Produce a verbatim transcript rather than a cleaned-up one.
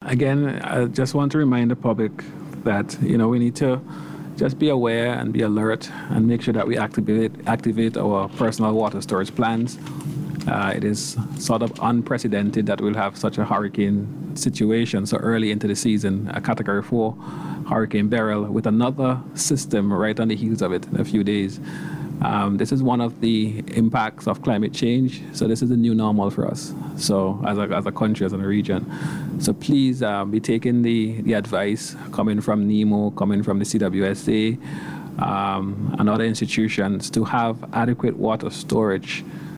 again, I just want to remind the public that, you know, we need to just be aware and be alert and make sure that we activate activate our personal water storage plans. Uh, it is sort of unprecedented that we'll have such a hurricane situation so early into the season, a Category four Hurricane Beryl, with another system right on the heels of it in a few days. Um, this is one of the impacts of climate change. So this is a new normal for us. So as a, as a country, as a region. So please uh, be taking the, the advice coming from NEMO, coming from the C W S A, um, and other institutions to have adequate water storage